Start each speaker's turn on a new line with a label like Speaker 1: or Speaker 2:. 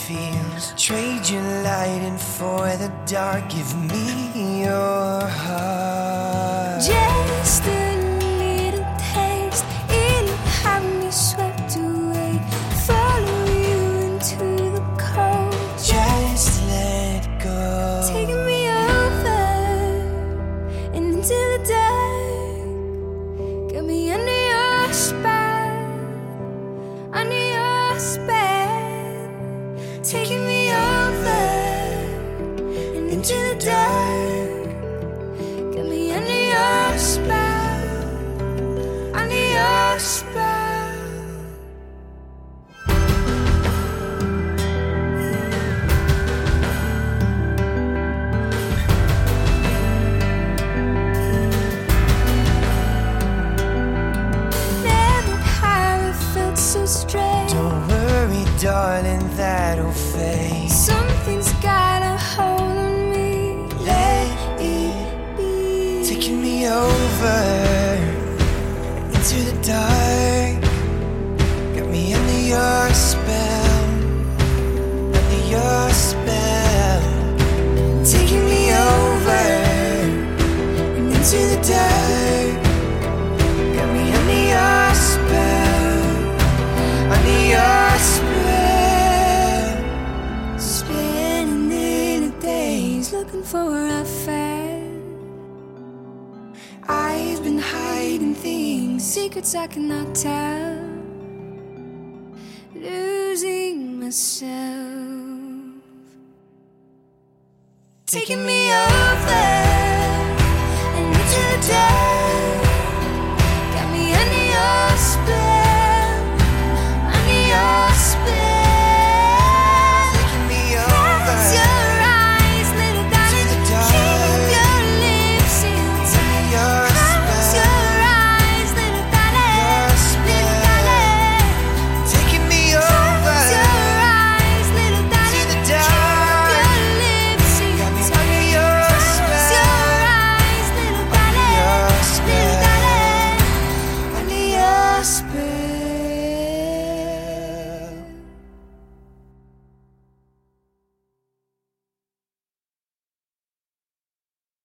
Speaker 1: feels. Trade your light in for the dark. Give me your heart.
Speaker 2: Just a little taste, it'll have me swept away. Follow you into the cold.
Speaker 1: Just let go.
Speaker 2: Taking me over and into the dark. Got me under your spell, under your spell. Taking me over and into the dark. Got me under your spell, under your spell. Never have I felt so strange.
Speaker 1: Don't worry, darling, that'll fade.
Speaker 2: Something's got a hold on me.
Speaker 1: Let it
Speaker 2: Be
Speaker 1: taking me over into the dark. Got me under your spell, under your spell. Taking me over and into the dark. Got me under your spell, under your spell.
Speaker 2: spending the days looking for a fair. I've been hiding things, secrets I cannot tell. Losing myself. Taking me over and into the dark.